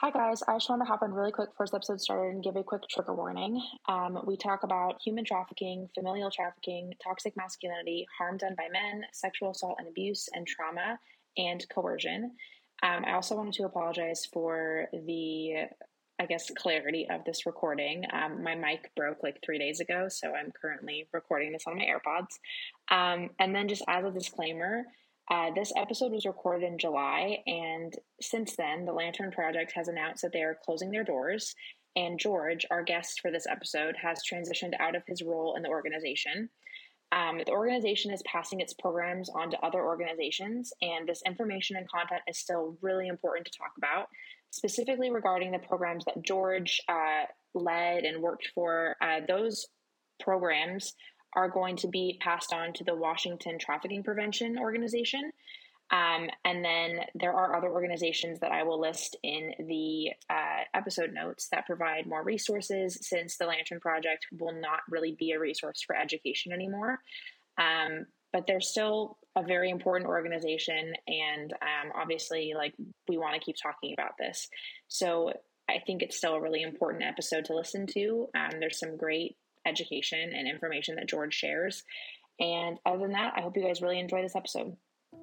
Hi guys, I just wanted to hop on really quick before this episode started and give a quick trigger warning. We talk about human trafficking, familial trafficking, toxic masculinity, harm done by men, sexual assault and abuse, and trauma and coercion. I also wanted to apologize for the, clarity of this recording. My mic broke like 3 days ago, so I'm currently recording this on my AirPods. And then just as a disclaimer, this episode was recorded in July, and since then, the Lantern Project has announced that they are closing their doors. And George, our guest for this episode, has transitioned out of his role in the organization. The organization is passing its programs on to other organizations, and this information and content is still really important to talk about, specifically regarding the programs that George led and worked for. Those programs are going to be passed on to the Washington Trafficking Prevention Organization. And then there are other organizations that I will list in the episode notes that provide more resources, since the Lantern Project will not really be a resource for education anymore. But they're still a very important organization, and obviously, we want to keep talking about this. So I think it's still a really important episode to listen to. There's some great education and information that George shares. And other than that, I hope you guys really enjoy this episode.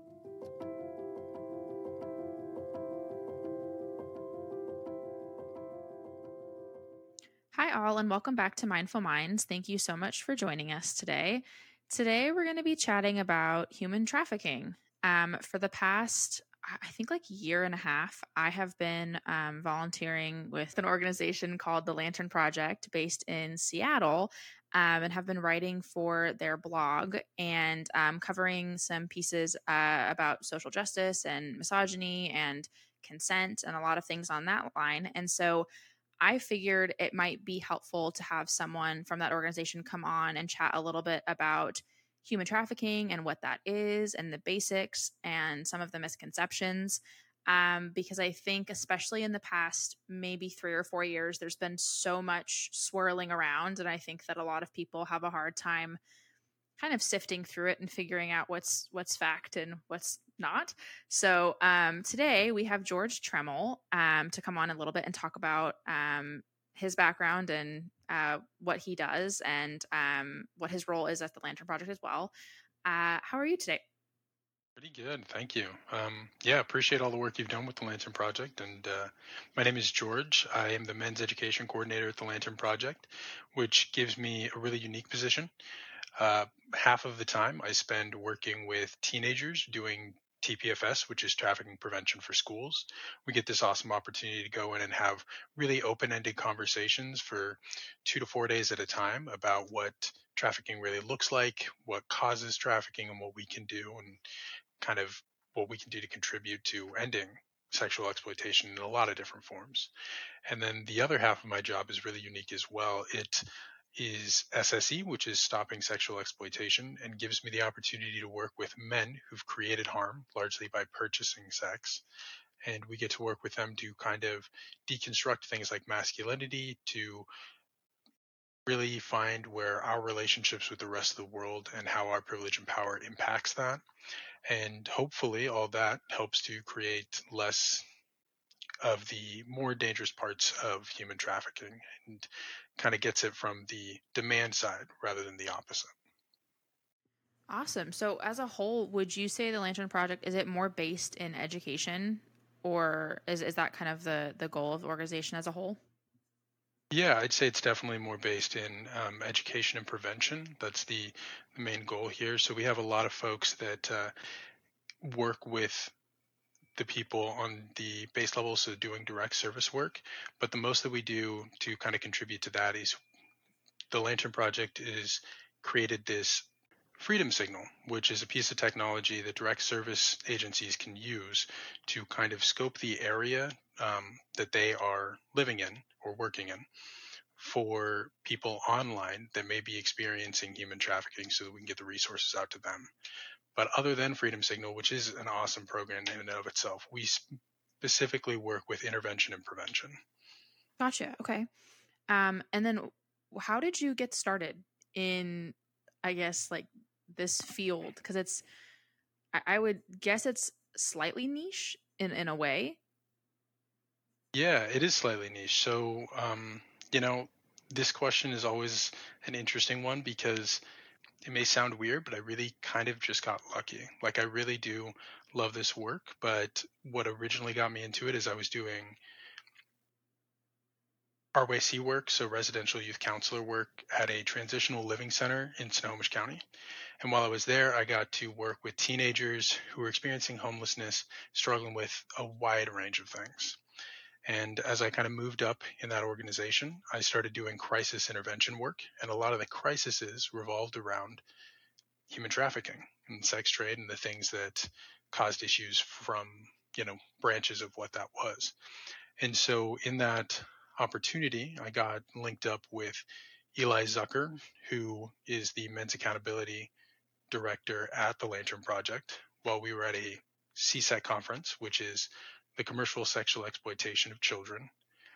Hi, all, and welcome back to Mindful Minds. Thank you so much for joining us today. Today, we're going to be chatting about human trafficking. For the past, I think, year and a half, I have been volunteering with an organization called the Lantern Project based in Seattle, and have been writing for their blog and covering some pieces about social justice and misogyny and consent and a lot of things on that line. And so I figured it might be helpful to have someone from that organization come on and chat a little bit about human trafficking and what that is and the basics and some of the misconceptions. Because I think, especially in the past maybe 3 or 4 years, there's been so much swirling around. And I think that a lot of people have a hard time kind of sifting through it and figuring out what's fact and what's not. So today we have George Tremmel to come on a little bit and talk about his background and what he does and what his role is at the Lantern Project as well. How are you today? Pretty good, thank you. Appreciate all the work you've done with the Lantern Project. And my name is George. I am the Men's Education Coordinator at the Lantern Project, which gives me a really unique position. Half of the time I spend working with teenagers doing TPFS, which is trafficking prevention for schools. We get this awesome opportunity to go in and have really open-ended conversations for 2 to 4 days at a time about what trafficking really looks like, what causes trafficking, and what we can do, and kind of what we can do to contribute to ending sexual exploitation in a lot of different forms. And then the other half of my job is really unique as well. It is SSE, which is Stopping Sexual Exploitation, and gives me the opportunity to work with men who've created harm, largely by purchasing sex. And we get to work with them to kind of deconstruct things like masculinity, to really find where our relationships with the rest of the world and how our privilege and power impacts that. And hopefully all that helps to create less of the more dangerous parts of human trafficking and kind of gets it from the demand side rather than the opposite. Awesome. So as a whole, would you say the Lantern Project, is it more based in education, or is that kind of the goal of the organization as a whole? Yeah, I'd say it's definitely more based in education and prevention. That's the main goal here. So we have a lot of folks that work with the people on the base level, so doing direct service work. But the most that we do to kind of contribute to that is the Lantern Project is created this Freedom Signal, which is a piece of technology that direct service agencies can use to kind of scope the area that they are living in or working in for people online that may be experiencing human trafficking, so that we can get the resources out to them. But other than Freedom Signal, which is an awesome program in and of itself, we specifically work with intervention and prevention. Gotcha. Okay. And then how did you get started in, I guess, this field? Because I would guess it's slightly niche in a way. Yeah, it is slightly niche. So, you know, this question is always an interesting one because it may sound weird, but I really kind of just got lucky. Like, I really do love this work, but what originally got me into it is I was doing RYC work, so residential youth counselor work at a transitional living center in Snohomish County. And while I was there, I got to work with teenagers who were experiencing homelessness, struggling with a wide range of things. And as I kind of moved up in that organization, I started doing crisis intervention work. And a lot of the crises revolved around human trafficking and sex trade and the things that caused issues from, branches of what that was. And so in that opportunity, I got linked up with Eli Zucker, who is the men's accountability director at the Lantern Project, while we were at a CSEC conference, which is the commercial sexual exploitation of children.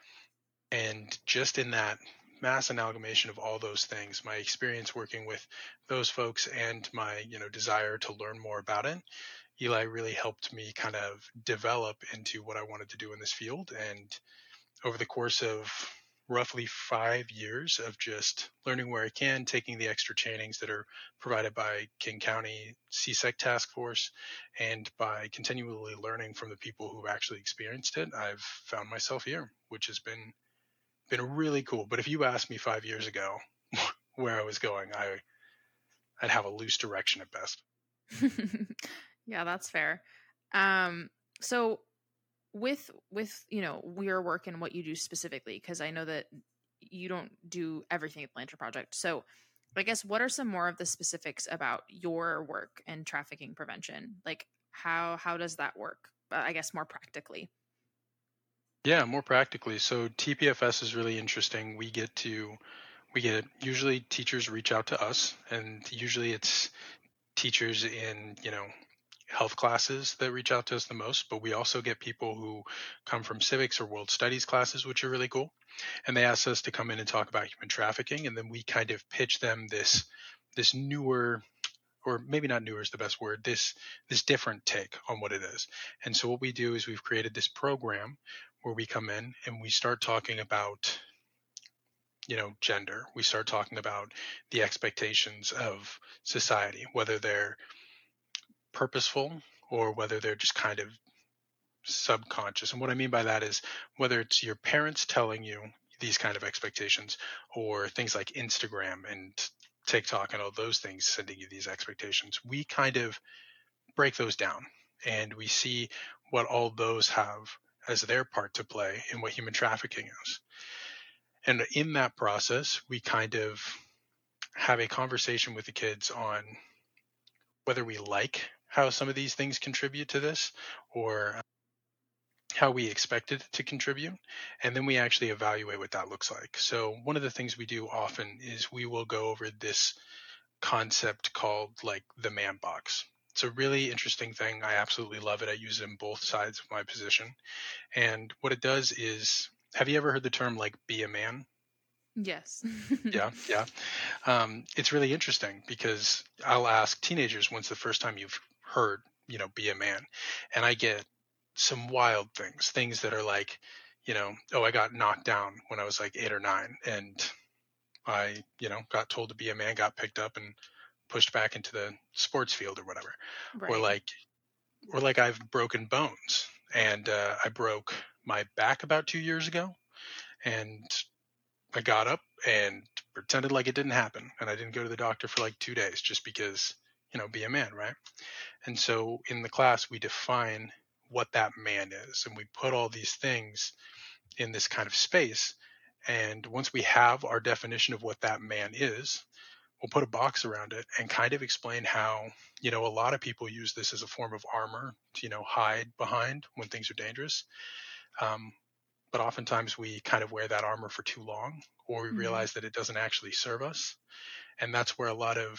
And just in that mass amalgamation of all those things, my experience working with those folks and my, desire to learn more about it, Eli really helped me kind of develop into what I wanted to do in this field. And over the course of roughly 5 years of just learning where I can, taking the extra trainings that are provided by King County CSEC Task Force, and by continually learning from the people who've actually experienced it, I've found myself here, which has been really cool. But if you asked me 5 years ago where I was going, I'd have a loose direction at best. Yeah, that's fair. So with your work and what you do specifically, because I know that you don't do everything at the Lantern Project. So I guess what are some more of the specifics about your work and trafficking prevention? Like how does that work? I guess more practically. Yeah, more practically. So TPFS is really interesting. We get usually teachers reach out to us, and usually it's teachers in, health classes that reach out to us the most, but we also get people who come from civics or world studies classes, which are really cool. And they ask us to come in and talk about human trafficking, and then we kind of pitch them this newer, or maybe not newer is the best word, this different take on what it is. And so what we do is we've created this program where we come in and we start talking about, gender. We start talking about the expectations of society, whether they're purposeful or whether they're just kind of subconscious. And what I mean by that is whether it's your parents telling you these kind of expectations, or things like Instagram and TikTok and all those things sending you these expectations. We kind of break those down and we see what all those have as their part to play in what human trafficking is. And in that process, we kind of have a conversation with the kids on whether we like how some of these things contribute to this, or how we expect it to contribute. And then we actually evaluate what that looks like. So one of the things we do often is we will go over this concept called like the man box. It's a really interesting thing. I absolutely love it. I use it in both sides of my position. And what it does is, have you ever heard the term like be a man? Yes. Yeah, yeah. It's really interesting because I'll ask teenagers, when's the first time you've heard, be a man? And I get some wild things that are like, oh, I got knocked down when I was like 8 or 9, and I, got told to be a man, got picked up and pushed back into the sports field or whatever. Or Right. like I've broken bones, and I broke my back about 2 years ago, and I got up and pretended like it didn't happen, and I didn't go to the doctor for like 2 days just because, be a man, right? And so in the class, we define what that man is, and we put all these things in this kind of space. And once we have our definition of what that man is, we'll put a box around it and kind of explain how, a lot of people use this as a form of armor to, hide behind when things are dangerous. But oftentimes we kind of wear that armor for too long, or we realize that it doesn't actually serve us. And that's where a lot of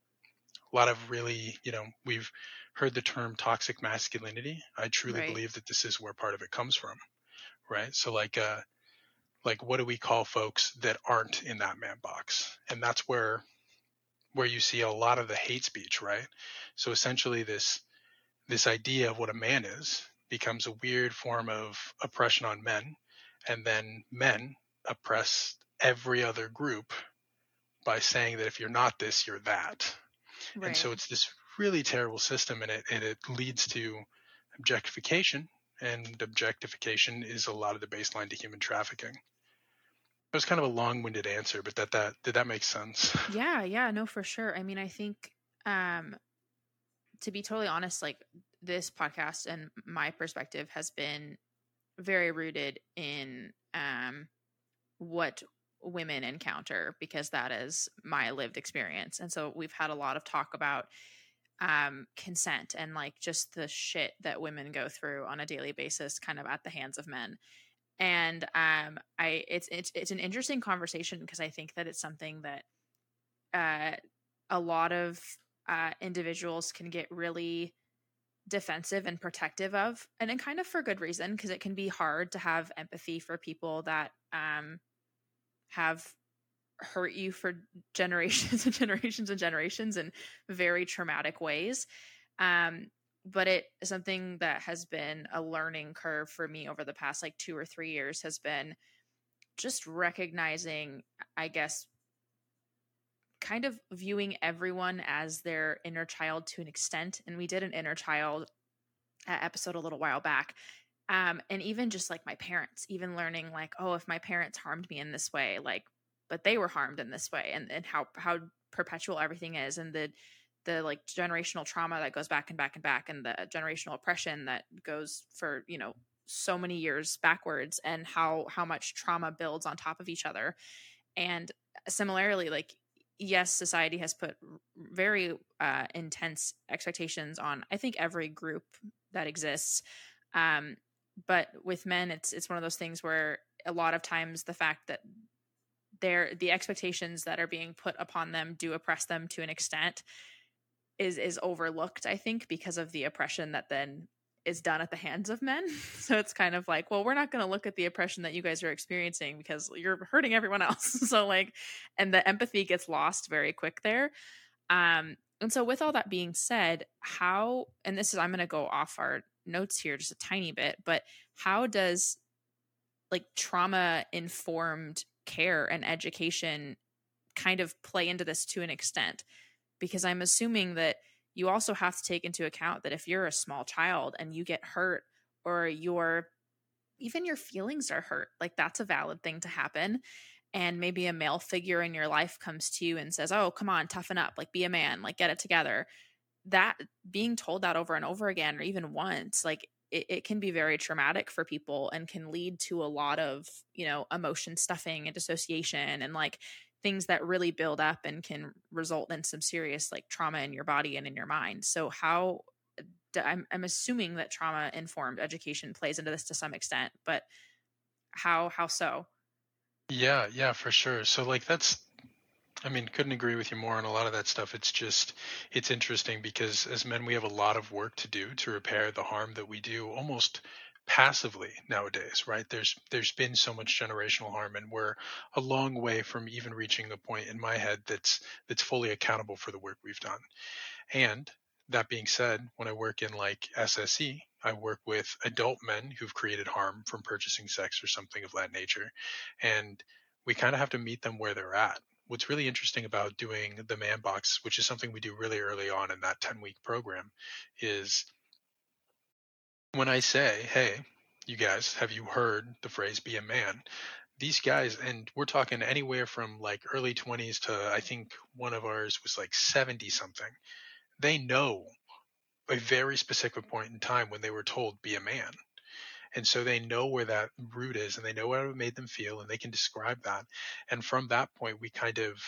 really, we've heard the term toxic masculinity. I truly Right. believe that this is where part of it comes from, right? So like what do we call folks that aren't in that man box? And that's where you see a lot of the hate speech, right? So essentially this idea of what a man is becomes a weird form of oppression on men, and then men oppress every other group by saying that if you're not this, you're that. And so Right. it's this really terrible system, and it leads to objectification, and objectification is a lot of the baseline to human trafficking. It was kind of a long-winded answer, but did that make sense? Yeah, no, for sure. I mean, I think to be totally honest, like this podcast and my perspective has been very rooted in what women encounter, because that is my lived experience. And so we've had a lot of talk about consent and like just the shit that women go through on a daily basis kind of at the hands of men. And it's an interesting conversation, because I think that it's something that a lot of individuals can get really defensive and protective of, and then kind of for good reason, because it can be hard to have empathy for people that have hurt you for generations and generations and generations in very traumatic ways. But it is something that has been a learning curve for me over the past like 2 or 3 years, has been just recognizing, I guess, kind of viewing everyone as their inner child to an extent. And we did an inner child episode a little while back. And even just like my parents, even learning like, oh, if my parents harmed me in this way, like, but they were harmed in this way, and how perpetual everything is, and the like generational trauma that goes back and back and back, and the generational oppression that goes for, you know, so many years backwards, and how much trauma builds on top of each other. And similarly, like, yes, society has put very intense expectations on, I think, every group that exists. But with men, it's one of those things where a lot of times the fact that the expectations that are being put upon them do oppress them to an extent is overlooked, I think, because of the oppression that then is done at the hands of men. So it's kind of like, well, we're not going to look at the oppression that you guys are experiencing because you're hurting everyone else. So like, and the empathy gets lost very quick there. And so with all that being said, and this is, I'm going to go off our notes here just a tiny bit, but how does like trauma informed care and education kind of play into this to an extent? Because I'm assuming that you also have to take into account that if you're a small child and you get hurt, or even your feelings are hurt, like that's a valid thing to happen. And maybe a male figure in your life comes to you and says, oh, come on, toughen up, like be a man, like get it together. That being told that over and over again, or even once, like it can be very traumatic for people, and can lead to a lot of, you know, emotion stuffing and dissociation, and like things that really build up and can result in some serious like trauma in your body and in your mind. So I'm assuming that trauma informed education plays into this to some extent, but how so? Yeah, for sure. So like I mean, couldn't agree with you more on a lot of that stuff. It's interesting because as men, we have a lot of work to do to repair the harm that we do almost passively nowadays, right? There's been so much generational harm, and we're a long way from even reaching the point in my head that's fully accountable for the work we've done. And that being said, when I work in like SSE, I work with adult men who've created harm from purchasing sex or something of that nature. And we kind of have to meet them where they're at. What's really interesting about doing the man box, which is something we do really early on in that 10-week program, is when I say, hey, you guys, have you heard the phrase be a man? These guys, and we're talking anywhere from like early 20s to I think one of ours was like 70 something. They know a very specific point in time when they were told be a man. And so they know where that root is, and they know how it made them feel, and they can describe that. And from that point, we kind of,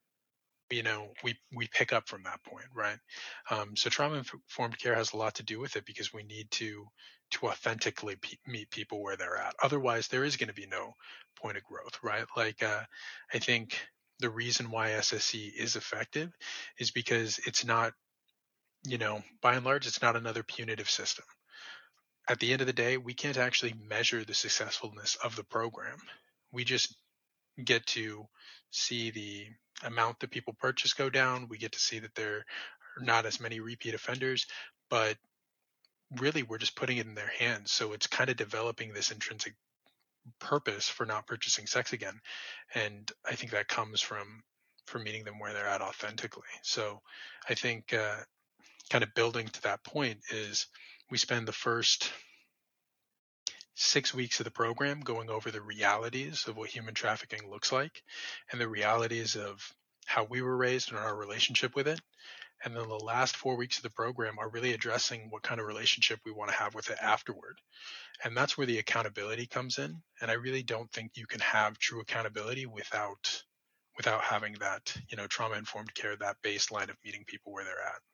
we pick up from that point, right? So trauma informed care has a lot to do with it, because we need to authentically meet people where they're at. Otherwise, there is going to be no point of growth, right? Like I think the reason why SSE is effective is because it's not, by and large, it's not another punitive system. At the end of the day, we can't actually measure the successfulness of the program. We just get to see the amount that people purchase go down. We get to see that there are not as many repeat offenders, but really we're just putting it in their hands. So it's kind of developing this intrinsic purpose for not purchasing sex again. And I think that comes from meeting them where they're at authentically. So I think kind of building to that point is we spend the first 6 weeks of the program going over the realities of what human trafficking looks like and the realities of how we were raised and our relationship with it. And then the last 4 weeks of the program are really addressing what kind of relationship we want to have with it afterward. And that's where the accountability comes in. And I really don't think you can have true accountability without having that, trauma informed care, that baseline of meeting people where they're at.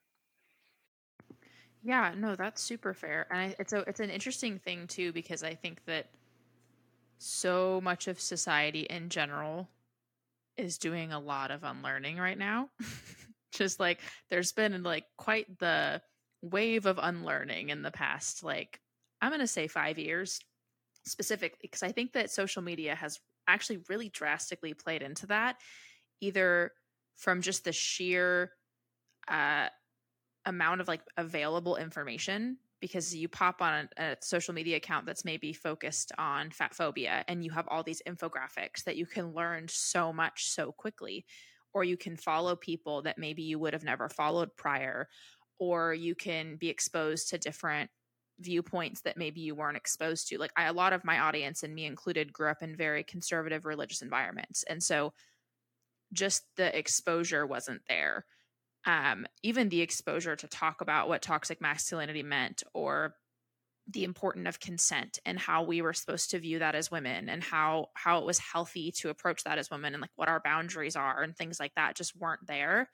Yeah, no, that's super fair. And it's an interesting thing too, because I think that so much of society in general is doing a lot of unlearning right now. Just like there's been like quite the wave of unlearning in the past, like I'm going to say 5 years specifically, because I think that social media has actually really drastically played into that, either from just the sheer uh, amount of like available information, because you pop on a social media account that's maybe focused on fat phobia and you have all these infographics that you can learn so much so quickly, or you can follow people that maybe you would have never followed prior, or you can be exposed to different viewpoints that maybe you weren't exposed to. Like a lot of my audience, and me included, grew up in very conservative religious environments, and so just the exposure wasn't there. Even the exposure to talk about what toxic masculinity meant, or the importance of consent and how we were supposed to view that as women, and how it was healthy to approach that as women, and like what our boundaries are and things like that just weren't there.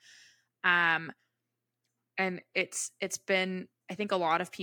And it's been, I think a lot of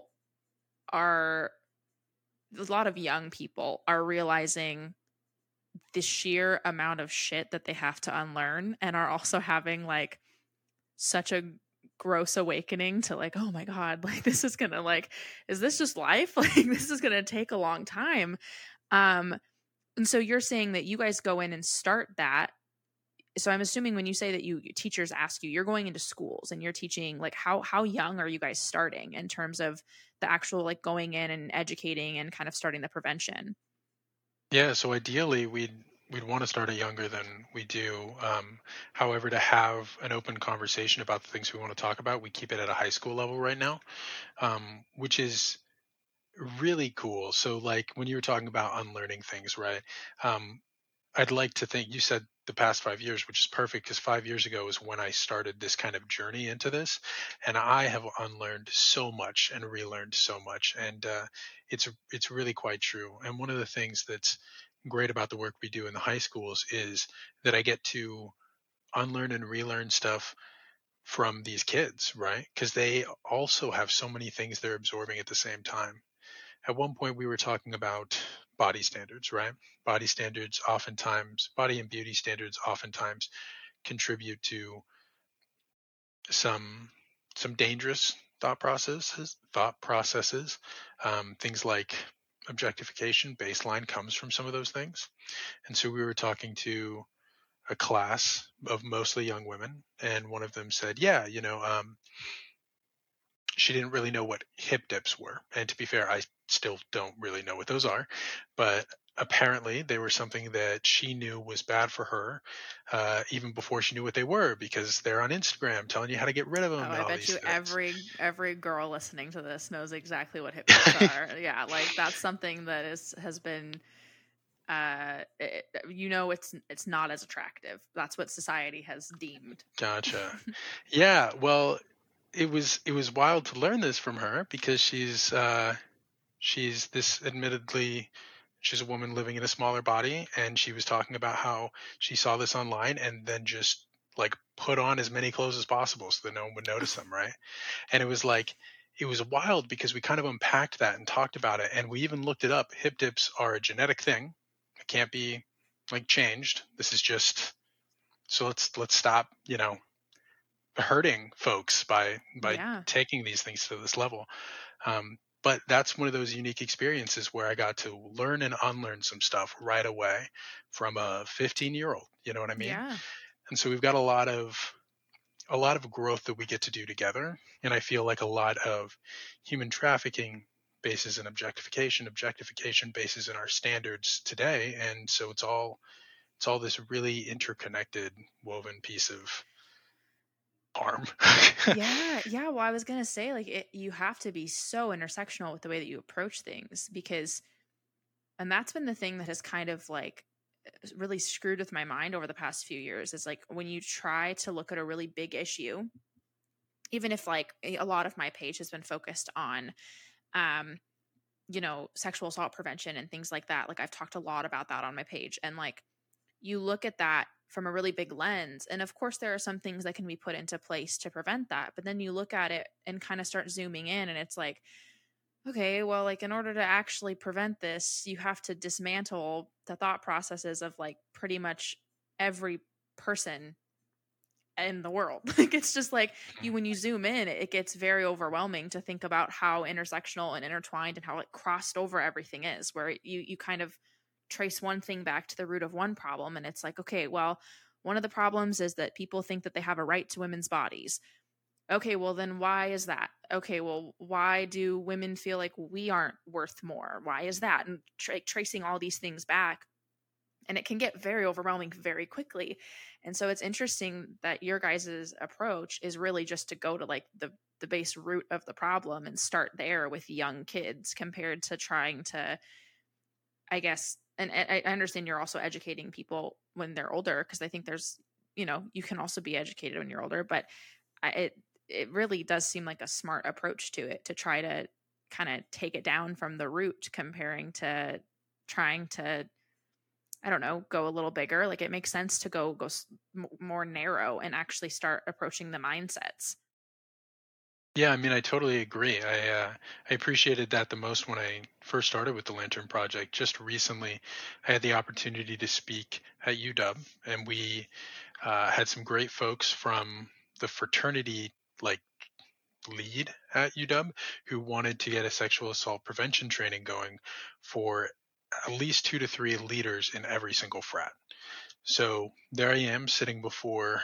young people are realizing the sheer amount of shit that they have to unlearn, and are also having like such a gross awakening to like, oh my God, like this is gonna, like, is this just life? Like this is gonna take a long time. And so you're saying that you guys go in and start that. So I'm assuming when you say that teachers ask you, you're going into schools and you're teaching, like how young are you guys starting in terms of the actual like going in and educating and kind of starting the prevention? Yeah, so ideally we'd want to start it younger than we do. However, to have an open conversation about the things we want to talk about, we keep it at a high school level right now, which is really cool. So, like when you were talking about unlearning things, right? Um, I'd like to think you said the past 5 years, which is perfect because 5 years ago is when I started this kind of journey into this, and I have unlearned so much and relearned so much, and it's really quite true. And one of the things that's great about the work we do in the high schools is that I get to unlearn and relearn stuff from these kids, right? Because they also have so many things they're absorbing at the same time. At one point we were talking about body standards, right? Body and beauty standards oftentimes contribute to some dangerous thought processes. Things like objectification baseline comes from some of those things. And so we were talking to a class of mostly young women, and one of them said, yeah, she didn't really know what hip dips were. And to be fair, I still don't really know what those are. But apparently, they were something that she knew was bad for her, even before she knew what they were, because they're on Instagram telling you how to get rid of them Oh, and I all bet these you things. every girl listening to this knows exactly what hip dips are. Yeah, like that's something that has been it's not as attractive. That's what society has deemed. Gotcha. Yeah. Well, it was wild to learn this from her because she's this admittedly she's a woman living in a smaller body, and she was talking about how she saw this online and then just like put on as many clothes as possible so that no one would notice them, right? And it was wild because we kind of unpacked that and talked about it, and we even looked it up. Hip dips are a genetic thing. It can't be like changed. This is just so let's stop, hurting folks by Yeah. taking these things to this level. But that's one of those unique experiences where I got to learn and unlearn some stuff right away from a 15-year-old. You know what I mean? Yeah. And so we've got a lot of growth that we get to do together. And I feel like a lot of human trafficking bases in objectification, objectification bases in our standards today. And so it's all this really interconnected, woven piece of harm. Yeah. Well, I was gonna say, like, you have to be so intersectional with the way that you approach things, because, and that's been the thing that has kind of like really screwed with my mind over the past few years, is like when you try to look at a really big issue, even if like a lot of my page has been focused on, sexual assault prevention and things like that. Like I've talked a lot about that on my page, and like you look at that from a really big lens, and of course there are some things that can be put into place to prevent that, but then you look at it and kind of start zooming in, and it's like, okay, well, like in order to actually prevent this, you have to dismantle the thought processes of like pretty much every person in the world. Like it's just like when you zoom in, it gets very overwhelming to think about how intersectional and intertwined and how like crossed over everything is, where you kind of trace one thing back to the root of one problem, and it's like, okay, well, one of the problems is that people think that they have a right to women's bodies. Okay, well then why is that? Okay, well, why do women feel like we aren't worth more? Why is that? And tracing all these things back, and it can get very overwhelming very quickly. And so it's interesting that your guys' approach is really just to go to like the base root of the problem and start there with young kids, compared to trying to, I guess, and I understand you're also educating people when they're older, because I think there's, you can also be educated when you're older, but it really does seem like a smart approach to it, to try to kind of take it down from the root, comparing to trying to, I don't know, go a little bigger. Like it makes sense to go more narrow and actually start approaching the mindsets. Yeah, I mean, I totally agree. I appreciated that the most when I first started with the Lantern Project. Just recently, I had the opportunity to speak at UW, and we had some great folks from the fraternity like lead at UW who wanted to get a sexual assault prevention training going for at least 2 to 3 leaders in every single frat. So there I am sitting before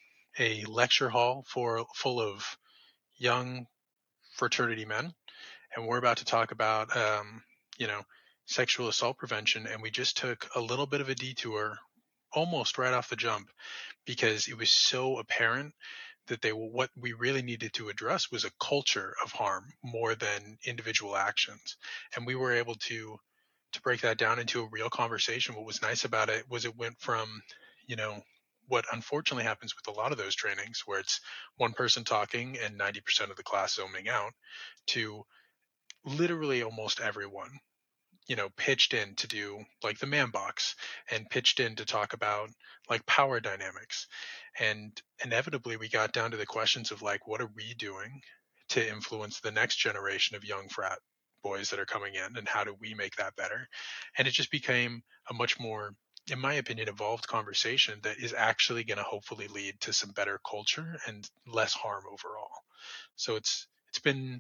a lecture hall full of young fraternity men, and we're about to talk about you know sexual assault prevention, and we just took a little bit of a detour almost right off the jump, because it was so apparent that what we really needed to address was a culture of harm more than individual actions. And we were able to break that down into a real conversation. What was nice about it was it went from, you know, what unfortunately happens with a lot of those trainings, where it's one person talking and 90% of the class zooming out, to literally almost everyone, pitched in to do like the man box, and pitched in to talk about like power dynamics. And inevitably we got down to the questions of like, what are we doing to influence the next generation of young frat boys that are coming in, and how do we make that better? And it just became a much more, in my opinion, evolved conversation that is actually going to hopefully lead to some better culture and less harm overall. So it's been,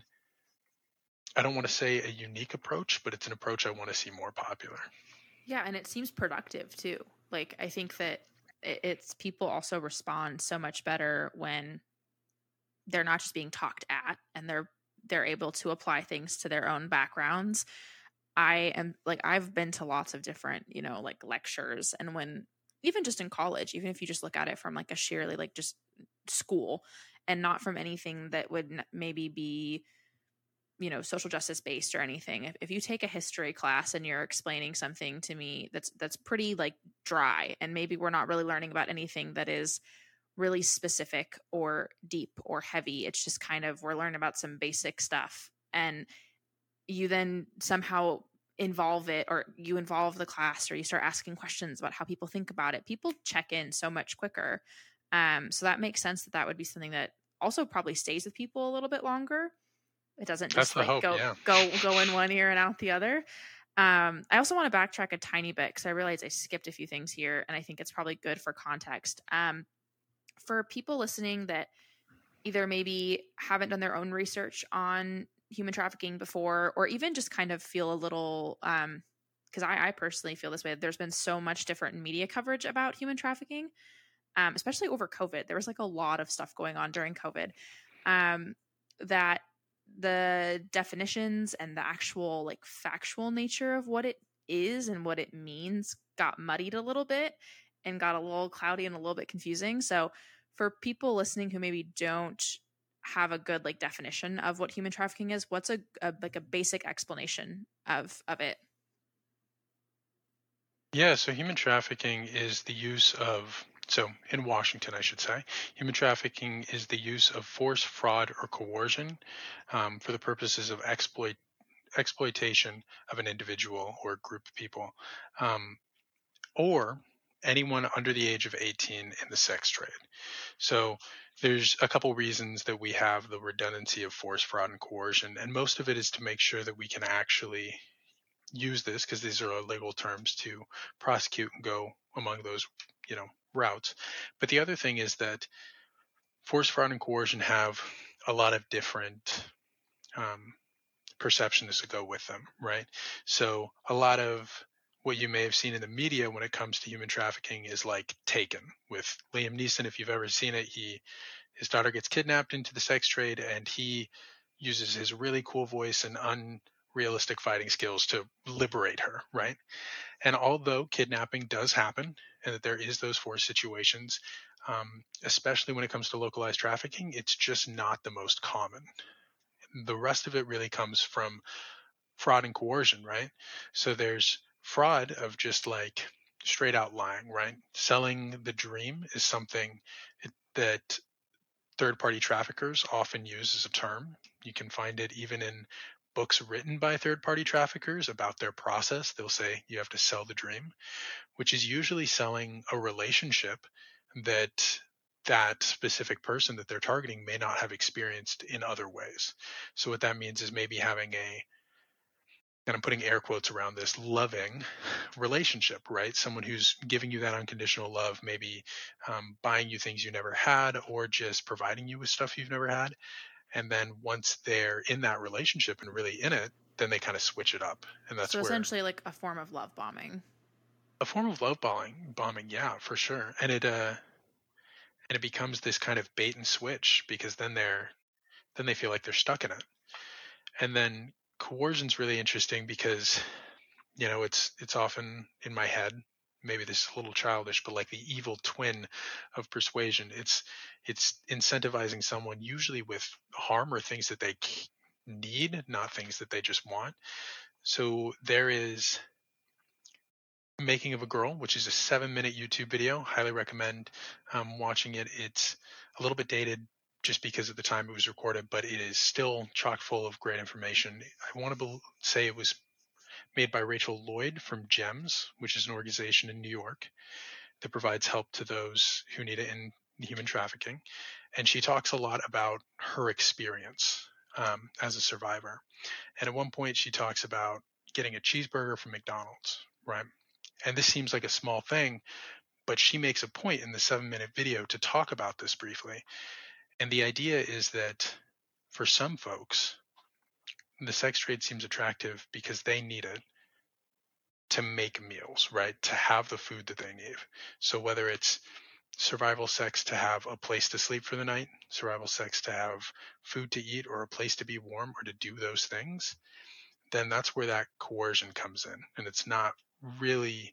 I don't want to say a unique approach, but it's an approach I want to see more popular. Yeah, and it seems productive too. Like I think that it's people also respond so much better when they're not just being talked at, and they're able to apply things to their own backgrounds. I am like, I've been to lots of different, like lectures, and when, even just in college, even if you just look at it from like a sheerly like just school, and not from anything that would maybe be, social justice based or anything. If you take a history class and you're explaining something to me that's pretty like dry, and maybe we're not really learning about anything that is really specific or deep or heavy, it's just kind of, we're learning about some basic stuff, and you then somehow involve it, or you involve the class, or you start asking questions about how people think about it, people check in so much quicker. So that makes sense that would be something that also probably stays with people a little bit longer. It doesn't just like hope, go yeah. go in one ear and out the other. I also want to backtrack a tiny bit, because I realize I skipped a few things here, and I think it's probably good for context. For people listening that either maybe haven't done their own research on human trafficking before, or even just kind of feel a little, because I personally feel this way, there's been so much different media coverage about human trafficking, especially over COVID. There was like a lot of stuff going on during COVID, that the definitions and the actual like factual nature of what it is and what it means got muddied a little bit and got a little cloudy and a little bit confusing. So for people listening who maybe don't have a good like definition of what human trafficking is, what's a like a basic explanation of it? Yeah, so human trafficking is the use of, so in Washington, I should say, human trafficking is the use of force, fraud, or coercion for the purposes of exploitation of an individual or group of people, or anyone under the age of 18 in the sex trade. So there's a couple reasons that we have the redundancy of force, fraud, and coercion, and most of it is to make sure that we can actually use this, because these are legal terms, to prosecute and go among those routes. But the other thing is that force, fraud, and coercion have a lot of different perceptions that go with them, right? So a lot of what you may have seen in the media when it comes to human trafficking is like Taken with Liam Neeson. If you've ever seen it, his daughter gets kidnapped into the sex trade, and he uses his really cool voice and unrealistic fighting skills to liberate her, right? And although kidnapping does happen and that there is those forced situations, especially when it comes to localized trafficking, it's just not the most common. The rest of it really comes from fraud and coercion, right? So there's fraud of just like straight out lying, right? Selling the dream is something that third-party traffickers often use as a term. You can find it even in books written by third-party traffickers about their process. They'll say you have to sell the dream, which is usually selling a relationship that specific person that they're targeting may not have experienced in other ways. So what that means is maybe having and I'm putting air quotes around this, loving relationship, right? Someone who's giving you that unconditional love, maybe buying you things you never had, or just providing you with stuff you've never had. And then once they're in that relationship and really in it, then they kind of switch it up. And that's so essentially like a form of love bombing. A form of love bombing, yeah, for sure. And it becomes this kind of bait and switch, because then they feel like they're stuck in it. And then coercion's really interesting because it's often in my head, maybe this is a little childish, but like the evil twin of persuasion. It's incentivizing someone usually with harm or things that they need, not things that they just want. So there is Making of a Girl, which is a 7-minute YouTube video. Highly recommend watching it. It's a little bit dated just because of the time it was recorded, but it is still chock full of great information. I want to say it was made by Rachel Lloyd from GEMS, which is an organization in New York that provides help to those who need it in human trafficking. And she talks a lot about her experience as a survivor. And at one point, she talks about getting a cheeseburger from McDonald's, right? And this seems like a small thing, but she makes a point in the 7-minute video to talk about this briefly. And the idea is that for some folks, the sex trade seems attractive because they need it to make meals, right? To have the food that they need. So whether it's survival sex to have a place to sleep for the night, survival sex to have food to eat or a place to be warm or to do those things, then that's where that coercion comes in. And it's not really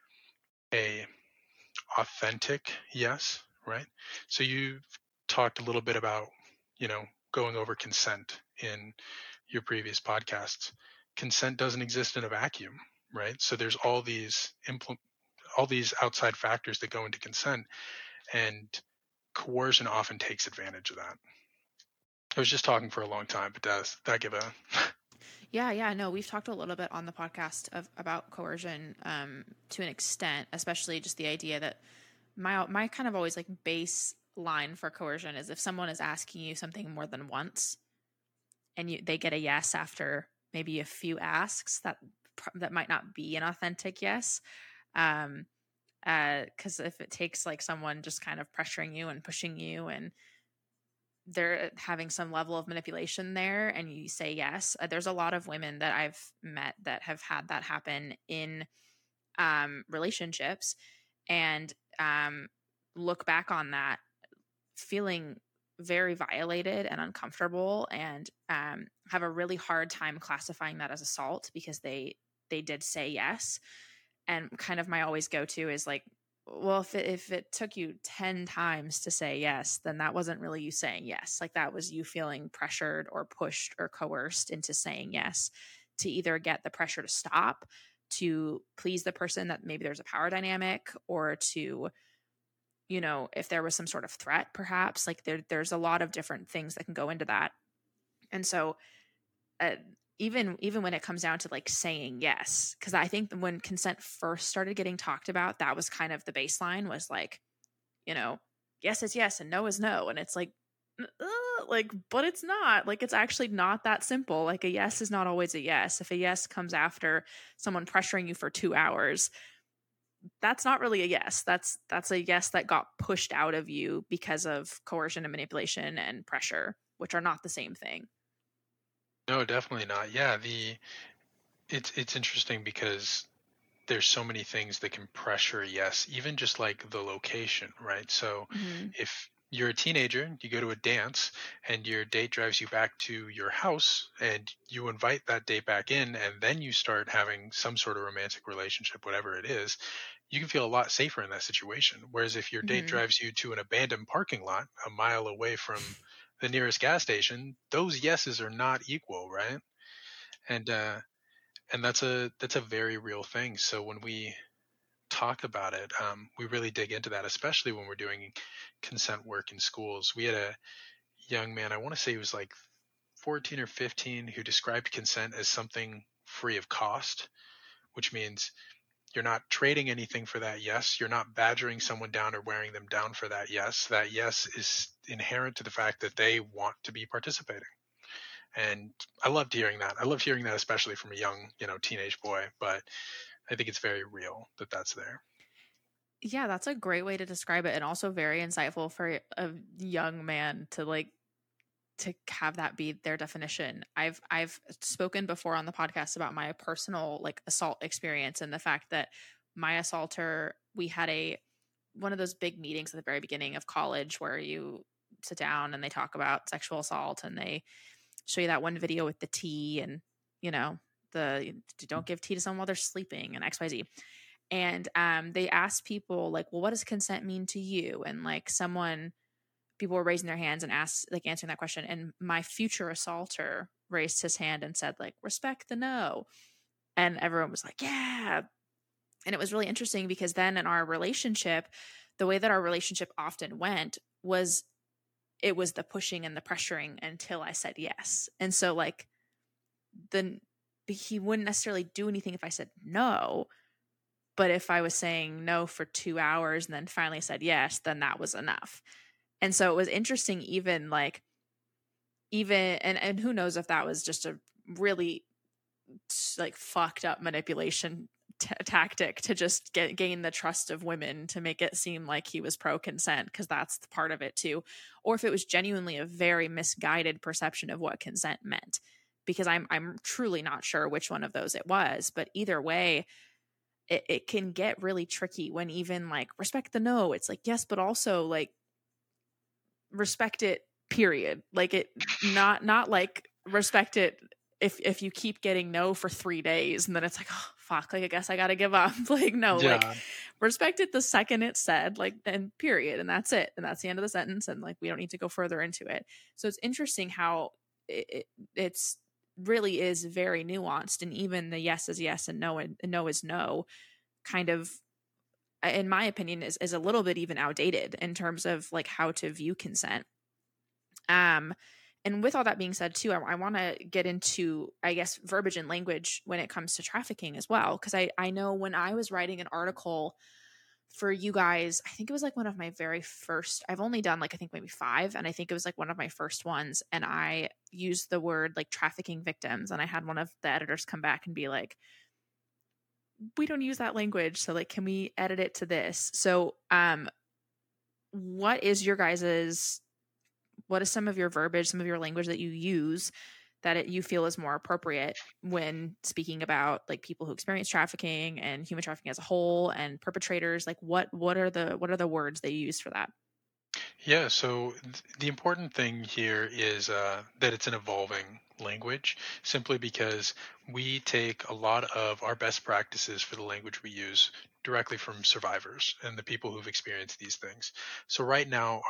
a authentic yes, right? So you've talked a little bit about, going over consent in your previous podcasts. Consent doesn't exist in a vacuum, right? So there's all these outside factors that go into consent, and coercion often takes advantage of that. I was just talking for a long time, but does that give a Yeah. No, we've talked a little bit on the podcast about coercion to an extent, especially just the idea that my kind of always like baseline for coercion is if someone is asking you something more than once and they get a yes after maybe a few asks, that might not be an authentic yes. Because if it takes like someone just kind of pressuring you and pushing you and they're having some level of manipulation there and you say yes, there's a lot of women that I've met that have had that happen in relationships and look back on that feeling very violated and uncomfortable, and have a really hard time classifying that as assault because they did say yes. And kind of my always go-to is like, well, if it took you 10 times to say yes, then that wasn't really you saying yes. Like that was you feeling pressured or pushed or coerced into saying yes to either get the pressure to stop, to please the person that maybe there's a power dynamic, or to, you know, if there was some sort of threat, perhaps. Like there's a lot of different things that can go into that. And so even when it comes down to like saying yes, because I think when consent first started getting talked about, that was kind of the baseline, was like, you know, yes is yes and no is no. And it's like, but it's not. Like, it's actually not that simple. Like, a yes is not always a yes. If a yes comes after someone pressuring you for 2 hours, that's not really a yes. That's a yes that got pushed out of you because of coercion and manipulation and pressure, which are not the same thing. No, definitely not. Yeah, it's interesting because there's so many things that can pressure yes, even just like the location, right? So if you're a teenager, you go to a dance and your date drives you back to your house and you invite that date back in, and then you start having some sort of romantic relationship, whatever it is, you can feel a lot safer in that situation. Whereas if your date drives you to an abandoned parking lot a mile away from the nearest gas station, those yeses are not equal, right? And that's a very real thing. So when we talk about it, we really dig into that, especially when we're doing consent work in schools. We had a young man, I want to say he was like 14 or 15, who described consent as something free of cost, which means you're not trading anything for that yes. You're not badgering someone down or wearing them down for that yes. That yes is inherent to the fact that they want to be participating. And I loved hearing that. I loved hearing that, especially from a young, teenage boy. But I think it's very real that that's there. Yeah, that's a great way to describe it, and also very insightful for a young man to have that be their definition. I've spoken before on the podcast about my personal like assault experience, and the fact that my assaulter, we had one of those big meetings at the very beginning of college where you sit down and they talk about sexual assault, and they show you that one video with the tea, and the don't give tea to someone while they're sleeping, and XYZ. And they asked people like, well, what does consent mean to you? And like people were raising their hands and answering that question. And my future assaulter raised his hand and said like, respect the no. And everyone was like, yeah. And it was really interesting because then in our relationship, the way that our relationship often went was it was the pushing and the pressuring until I said yes. And so like he wouldn't necessarily do anything if I said no. But if I was saying no for 2 hours and then finally said yes, then that was enough. And so it was interesting, and who knows if that was just a really like fucked up manipulation tactic to just gain the trust of women to make it seem like he was pro consent, because that's part of it too. Or if it was genuinely a very misguided perception of what consent meant, because I'm truly not sure which one of those it was. But either way, it can get really tricky when even like respect the no, it's like, yes, but also like respect it, period. Like it not like respect it if you keep getting no for 3 days and then it's like, oh fuck, like I guess I gotta give up. Like no, like respect it the second it's said, like then period, and that's it, and that's the end of the sentence, and like we don't need to go further into it. So it's interesting how it's really is very nuanced, and even the yes is yes and no is no kind of, in my opinion, is a little bit even outdated in terms of like how to view consent. And with all that being said too, I want to get into, I guess, verbiage and language when it comes to trafficking as well. Because I know when I was writing an article for you guys, I think it was like one of my very first, I've only done like I think maybe 5, and I think it was like one of my first ones, and I used the word like trafficking victims, and I had one of the editors come back and be like, we don't use that language, so like can we edit it to this? So what is some of your verbiage, some of your language that you use that you feel is more appropriate when speaking about like people who experience trafficking and human trafficking as a whole and perpetrators? Like what are the words that you use for that? Yeah, so the important thing here is that it's an evolving language, simply because we take a lot of our best practices for the language we use directly from survivors and the people who've experienced these things. So right now,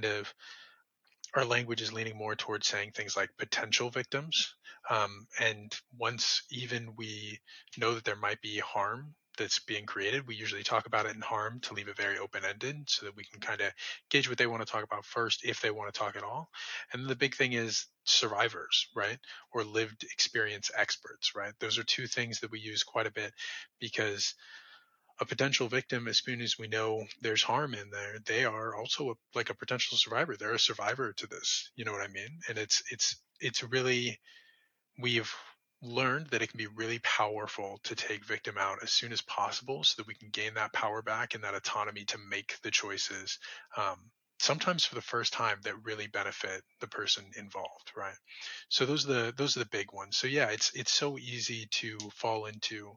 our language is leaning more towards saying things like potential victims. And once even we know that there might be harm that's being created, we usually talk about it in harm to leave it very open ended so that we can kind of gauge what they want to talk about first, if they want to talk at all. And the big thing is survivors, right? Or lived experience experts, right? Those are two things that we use quite a bit because a potential victim, as soon as we know there's harm in there, they are also like a potential survivor. They're a survivor to this. You know what I mean? And it's really, we've learned that it can be really powerful to take victim out as soon as possible so that we can gain that power back and that autonomy to make the choices. Sometimes for the first time that really benefit the person involved, right? So those are the big ones. So yeah, it's so easy to fall into,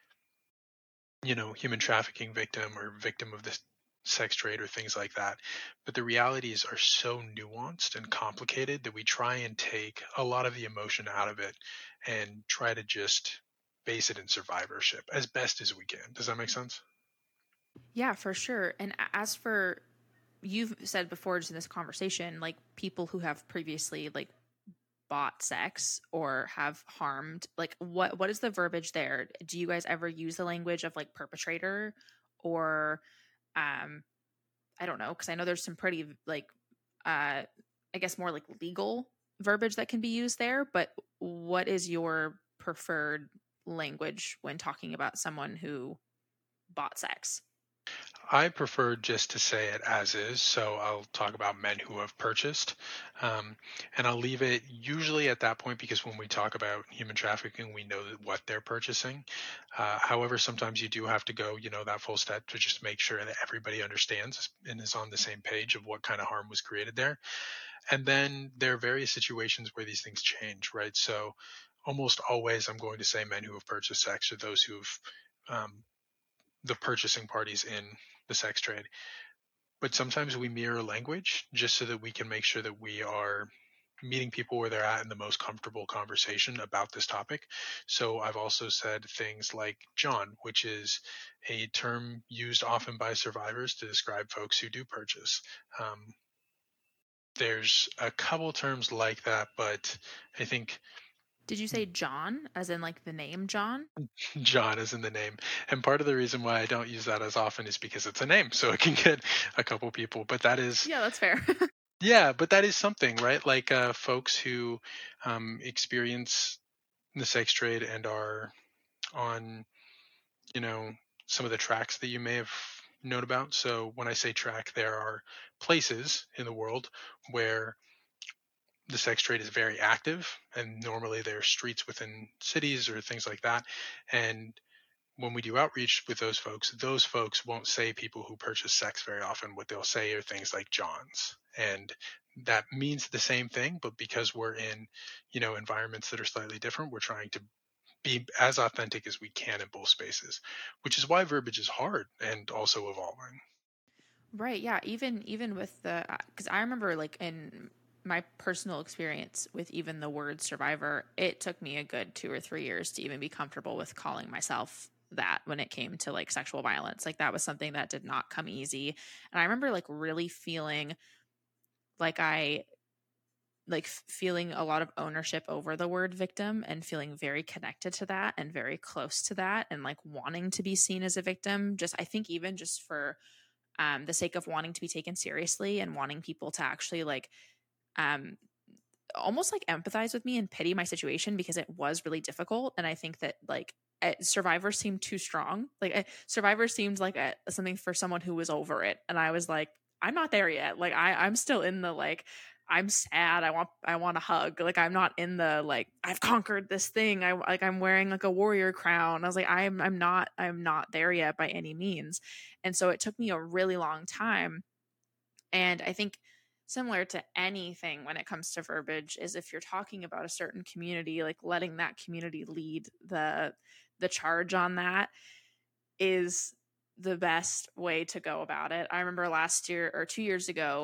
human trafficking victim or victim of the sex trade or things like that. But the realities are so nuanced and complicated that we try and take a lot of the emotion out of it and try to just base it in survivorship as best as we can. Does that make sense? Yeah, for sure. And as for you've said before just in this conversation, like people who have previously like bought sex or have harmed, like what is the verbiage there? Do you guys ever use the language of like perpetrator or um I don't know, because I know there's some pretty like I guess more like legal verbiage that can be used there, but what is your preferred language when talking about someone who bought sex? I prefer just to say it as is. So I'll talk about men who have purchased. And I'll leave it usually at that point because when we talk about human trafficking, we know that what they're purchasing. However, sometimes you do have to go, that full step to just make sure that everybody understands and is on the same page of what kind of harm was created there. And then there are various situations where these things change, right? So almost always I'm going to say men who have purchased sex or those who've um, the purchasing parties in the sex trade. But sometimes we mirror language just so that we can make sure that we are meeting people where they're at in the most comfortable conversation about this topic. So I've also said things like John, which is a term used often by survivors to describe folks who do purchase. Um, there's a couple terms like that, but I think Did you say John, as in like the name John? John is in the name. And part of the reason why I don't use that as often is because it's a name. So it can get a couple people. But that is, Yeah, that's fair. yeah, but that is something, right? Like folks who experience the sex trade and are on, you know, some of the tracks that you may have known about. So when I say track, there are places in the world where the sex trade is very active, and normally there are streets within cities or things like that. And when we do outreach with those folks won't say people who purchase sex very often. What they'll say are things like Johns. And that means the same thing, but because we're in, environments that are slightly different, we're trying to be as authentic as we can in both spaces, which is why verbiage is hard and also evolving. Right, yeah, even with the cuz I remember like in my personal experience with even the word survivor, it took me a good 2 or 3 years to even be comfortable with calling myself that when it came to like sexual violence. Like that was something that did not come easy. And I remember like really feeling like feeling a lot of ownership over the word victim and feeling very connected to that and very close to that and like wanting to be seen as a victim. Just I think even just for the sake of wanting to be taken seriously and wanting people to actually like um, almost like empathize with me and pity my situation because it was really difficult. And I think that like Survivor seemed too strong. Like Survivor seemed like something for someone who was over it, and I was like, I'm not there yet. Like I'm still in the like I'm sad. I want a hug. Like I'm not in the like I've conquered this thing. I'm wearing like a warrior crown. I was like I'm not there yet by any means. And so it took me a really long time. And I think similar to anything when it comes to verbiage is if you're talking about a certain community, like letting that community lead the charge on that is the best way to go about it. I remember last year or 2 years ago,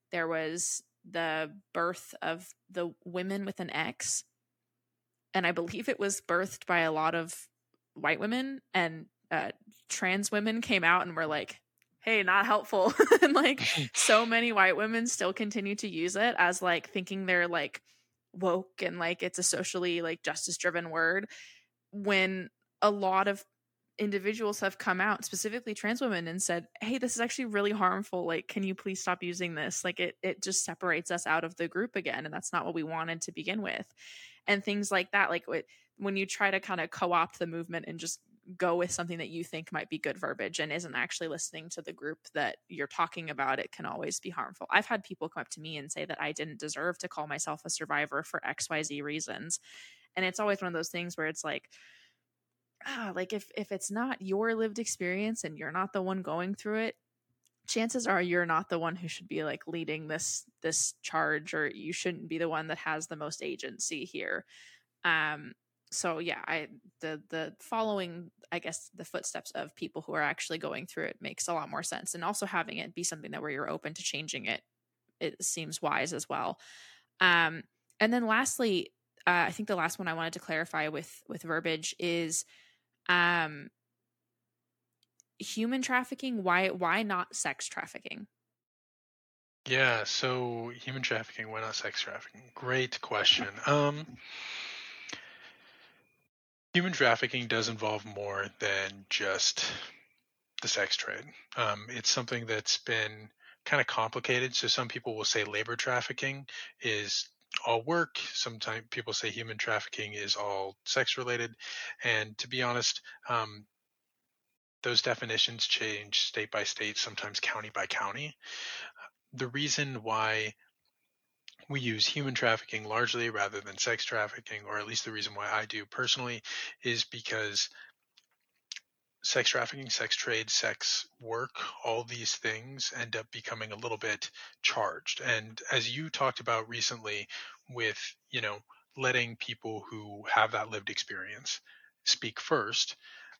There was the birth of the Women with an X, and I believe it was birthed by a lot of white women, and trans women came out and were like, hey, not helpful. And like so many white women still continue to use it as like thinking they're like woke and like it's a socially like justice driven word, when a lot of individuals have come out, specifically trans women, and said, hey, this is actually really harmful, like can you please stop using this, like it just separates us out of the group again, and that's not what we wanted to begin with. And things like that, like when you try to kind of co-opt the movement and just go with something that you think might be good verbiage and isn't actually listening to the group that you're talking about, it can always be harmful. I've had people come up to me and say that I didn't deserve to call myself a survivor for XYZ reasons. And it's always one of those things where it's like, like if it's not your lived experience and you're not the one going through it, chances are you're not the one who should be like leading this charge, or you shouldn't be the one that has the most agency here. So yeah, the following, I guess, the footsteps of people who are actually going through it makes a lot more sense. And also having it be something that where you're open to changing it seems wise as well. And then lastly, I think the last one I wanted to clarify with verbiage is human trafficking. Why not sex trafficking? Yeah, so human trafficking, why not sex trafficking? Great question. Human trafficking does involve more than just the sex trade. It's something that's been kind of complicated. So some people will say labor trafficking is all work. Sometimes people say human trafficking is all sex related. And to be honest, those definitions change state by state, sometimes county by county. The reason why we use human trafficking largely rather than sex trafficking, or at least the reason why I do personally, is because sex trafficking, sex trade, sex work, all these things end up becoming a little bit charged. And as you talked about recently with, letting people who have that lived experience speak first,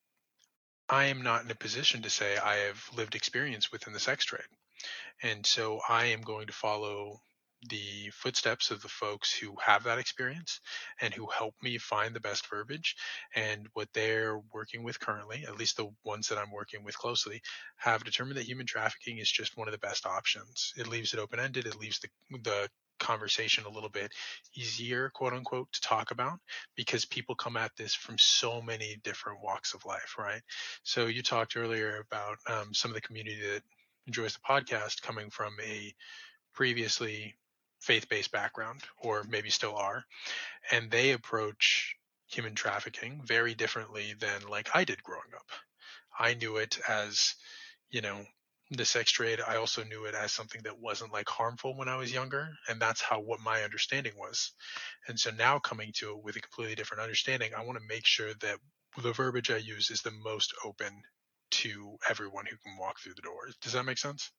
I am not in a position to say I have lived experience within the sex trade. And so I am going to follow the footsteps of the folks who have that experience and who help me find the best verbiage. And what they're working with currently, at least the ones that I'm working with closely, have determined that human trafficking is just one of the best options. It leaves it open ended, it leaves the conversation a little bit easier, quote unquote, to talk about, because people come at this from so many different walks of life, right? So you talked earlier about some of the community that enjoys the podcast coming from a previously faith-based background, or maybe still are, and they approach human trafficking very differently than like I did growing up. I knew it as, you know, the sex trade. I also knew it as something that wasn't like harmful when I was younger, and that's what my understanding was. And so now coming to it with a completely different understanding, I want to make sure that the verbiage I use is the most open to everyone who can walk through the door. Does that make sense?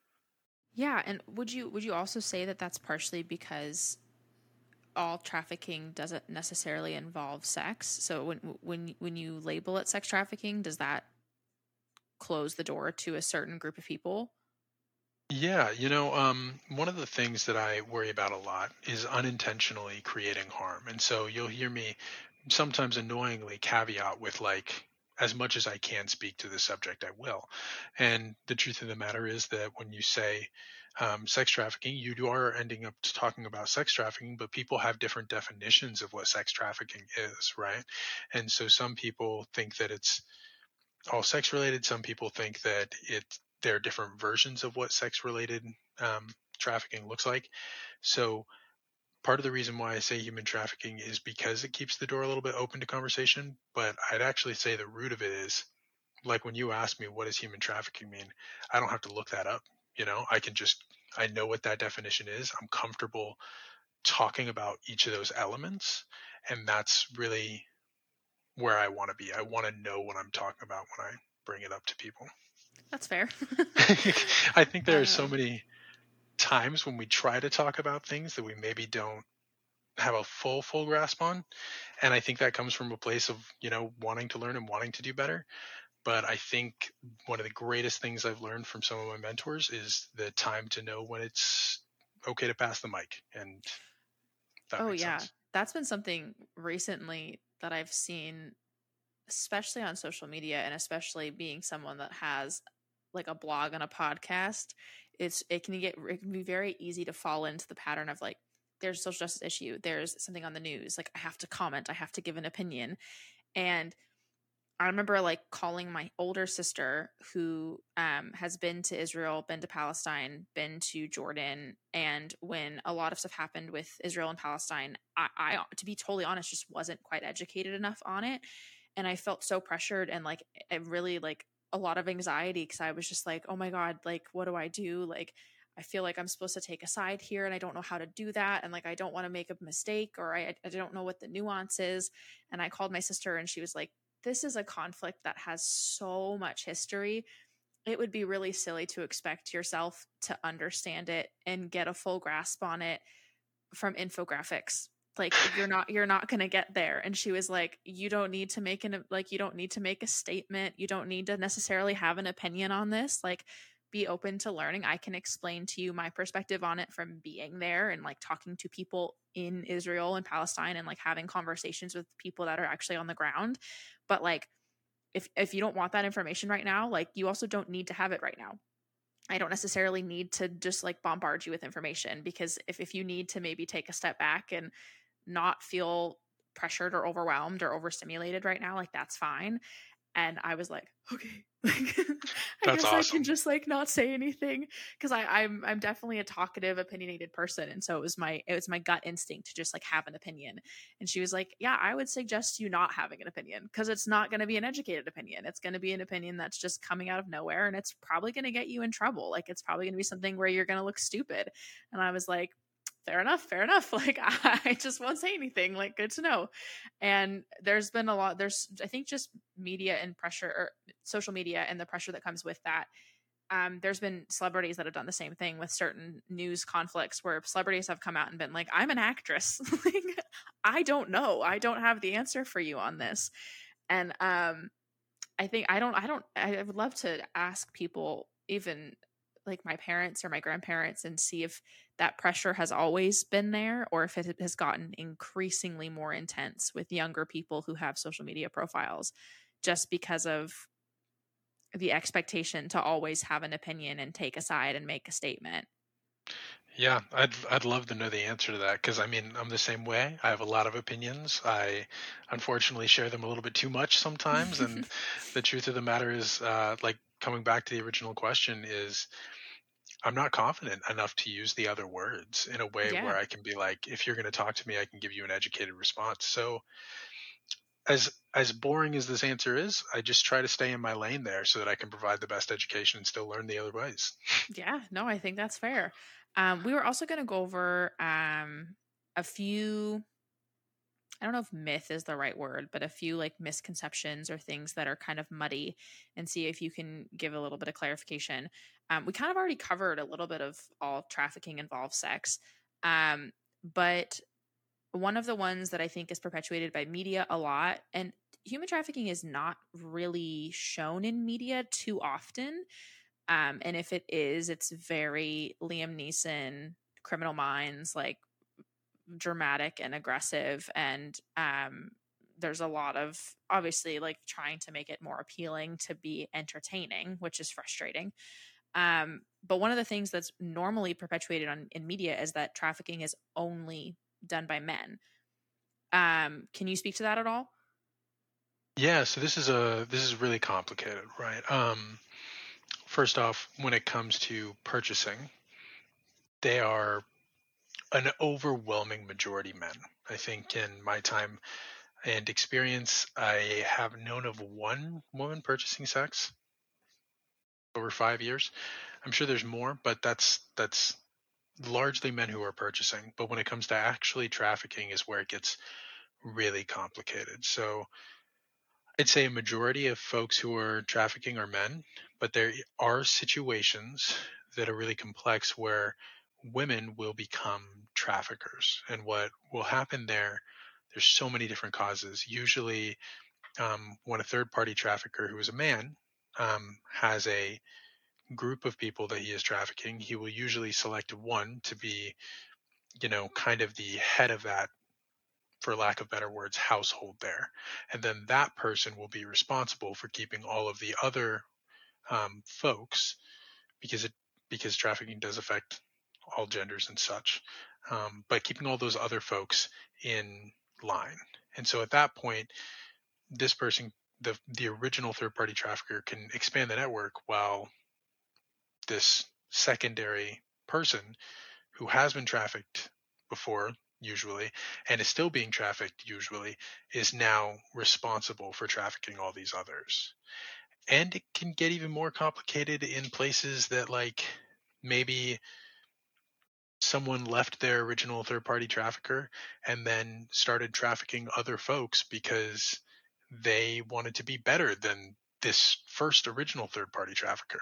Yeah, and would you also say that that's partially because all trafficking doesn't necessarily involve sex? So when you label it sex trafficking, does that close the door to a certain group of people? Yeah, one of the things that I worry about a lot is unintentionally creating harm. And so you'll hear me sometimes annoyingly caveat with like, as much as I can speak to the subject, I will. And the truth of the matter is that when you say sex trafficking, you are ending up talking about sex trafficking, but people have different definitions of what sex trafficking is, right? And so some people think that it's all sex related. Some people think that there are different versions of what sex related trafficking looks like. So part of the reason why I say human trafficking is because it keeps the door a little bit open to conversation. But I'd actually say the root of it is like when you ask me what does human trafficking mean, I don't have to look that up. I know what that definition is. I'm comfortable talking about each of those elements, and that's really where I want to be. I want to know what I'm talking about when I bring it up to people. That's fair. I think there are so many times when we try to talk about things that we maybe don't have a full grasp on. And I think that comes from a place of, wanting to learn and wanting to do better. But I think one of the greatest things I've learned from some of my mentors is the time to know when it's okay to pass the mic. And that Oh makes yeah, sense. that's been something recently that I've seen, especially on social media, and especially being someone that has like a blog and a podcast. It can be very easy to fall into the pattern of like, there's a social justice issue, there's something on the news, like I have to comment, I have to give an opinion. And I remember like calling my older sister who has been to Israel, been to Palestine, been to Jordan. And when a lot of stuff happened with Israel and Palestine, I to be totally honest, just wasn't quite educated enough on it. And I felt so pressured and like it really like a lot of anxiety because I was just like, oh my God, like, what do I do? Like, I feel like I'm supposed to take a side here and I don't know how to do that. And like, I don't want to make a mistake or I don't know what the nuance is. And I called my sister and she was like, this is a conflict that has so much history. It would be really silly to expect yourself to understand it and get a full grasp on it from infographics. Like you're not going to get there. And she was like, you don't need to make you don't need to make a statement. You don't need to necessarily have an opinion on this. Like, be open to learning. I can explain to you my perspective on it from being there and like talking to people in Israel and Palestine and like having conversations with people that are actually on the ground. But like, if you don't want that information right now, like you also don't need to have it right now. I don't necessarily need to just like bombard you with information, because if you need to maybe take a step back and not feel pressured or overwhelmed or overstimulated right now, like that's fine. And I was like, okay, like, I That's guess I can awesome. just like not say anything, because I'm definitely a talkative, opinionated person, and so it was my gut instinct to just like have an opinion. And she was like, yeah, I would suggest you not having an opinion, because it's not going to be an educated opinion. It's going to be an opinion that's just coming out of nowhere, and it's probably going to get you in trouble. Like it's probably going to be something where you're going to look stupid. And I was like, fair enough, fair enough. Like I just won't say anything. Like, good to know. And there's been a lot, I think just media and pressure, or social media and the pressure that comes with that. There's been celebrities that have done the same thing with certain news conflicts, where celebrities have come out and been like, I'm an actress. Like, I don't know, I don't have the answer for you on this. And I think I would love to ask people, even like my parents or my grandparents, and see if that pressure has always been there or if it has gotten increasingly more intense with younger people who have social media profiles, just because of the expectation to always have an opinion and take a side and make a statement. Yeah, I'd love to know the answer to that, because I mean, I'm the same way. I have a lot of opinions. I unfortunately share them a little bit too much sometimes, and the truth of the matter is, like coming back to the original question, is I'm not confident enough to use the other words in a way Yeah. where I can be like, if you're going to talk to me, I can give you an educated response. So as boring as this answer is, I just try to stay in my lane there so that I can provide the best education and still learn the other ways. Yeah, no, I think that's fair. We were also going to go over a few, I don't know if myth is the right word, but a few like misconceptions or things that are kind of muddy, and see if you can give a little bit of clarification. We kind of already covered a little bit of all trafficking involves sex. But one of the ones that I think is perpetuated by media a lot, and human trafficking is not really shown in media too often. And if it is, it's very Liam Neeson, Criminal Minds, like dramatic and aggressive. And there's a lot of obviously like trying to make it more appealing to be entertaining, which is frustrating. But one of the things that's normally perpetuated in media is that trafficking is only done by men. Can you speak to that at all? Yeah, so this is really complicated, right? First off, when it comes to purchasing, they are an overwhelming majority men. I think in my time and experience, I have known of one woman purchasing sex over 5 years. I'm sure there's more, but that's largely men who are purchasing. But when it comes to actually trafficking is where it gets really complicated. So I'd say a majority of folks who are trafficking are men, but there are situations that are really complex where women will become traffickers. And what will happen there, there's so many different causes. Usually when a third-party trafficker who is a man has a group of people that he is trafficking, he will usually select one to be, kind of the head of that, for lack of better words, household there. And then that person will be responsible for keeping all of the other folks, because trafficking does affect all genders and such, but keeping all those other folks in line. And so at that point, this person, the original third party trafficker, can expand the network, while this secondary person who has been trafficked before, usually, and is still being trafficked, usually, is now responsible for trafficking all these others. And it can get even more complicated in places that, like, maybe someone left their original third party trafficker and then started trafficking other folks because they wanted to be better than this first original third party trafficker.